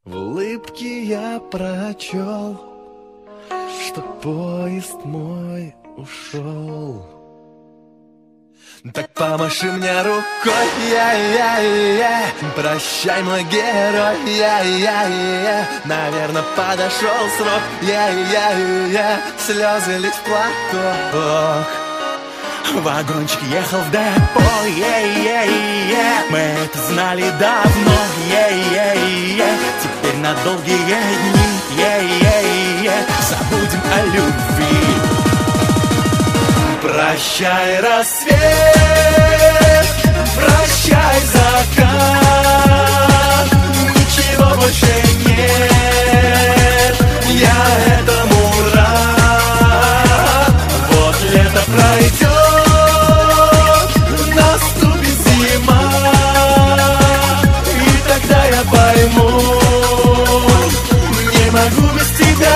В улыбке я прочел, что поезд мой ушел. Так помаши мне рукой, прощай, мой герой, наверное, подошел срок, слезы лить в платок. Вагончик ехал в депо, мы это знали давно, теперь на долгие дни, забудем о любви. Прощай, рассвет, прощай, закат, ничего больше нет, я этому рад. Вот лето пройдет, наступит зима, и тогда я пойму, не могу без тебя.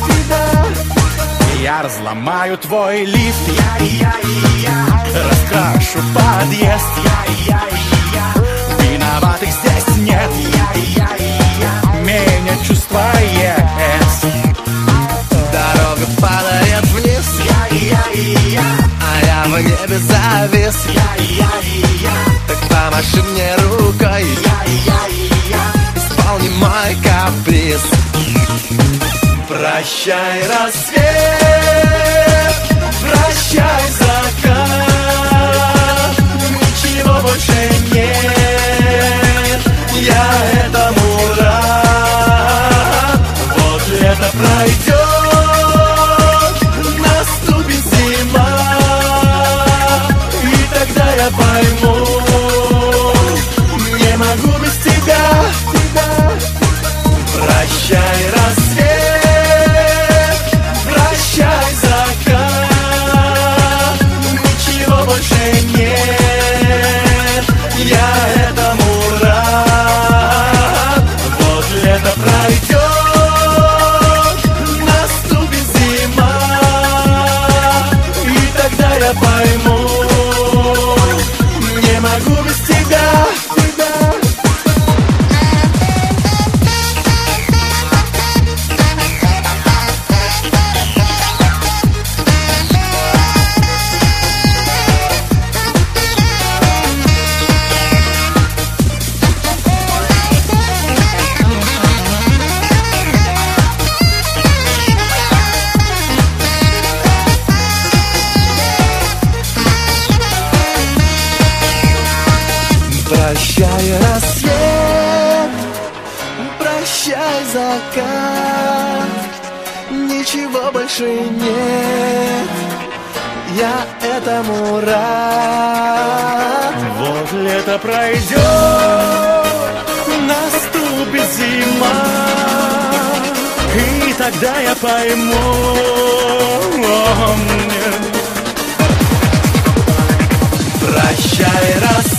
Я разломаю твой лифт, раскрашу подъезд, виноватых здесь нет, меня чувство есть. Дорога падает вниз, а я в небе завис. Так помаши мне рукой, исполни мой каприз. Прощай, рассвет, прощай, закат, ничего больше нет, я этому рад. Вот лето пройдет, наступит зима, и тогда я пойму, не могу без тебя. Прощай, рассвет, прощай, закат, ничего больше нет, я этому рад. Вот лето пройдет, наступит зима, и тогда я пойму, не могу без тебя. Прощай, рассвет, прощай, закат, ничего больше нет, я этому рад. Вот лето пройдет, наступит зима, и тогда я пойму, прощай, рассвет.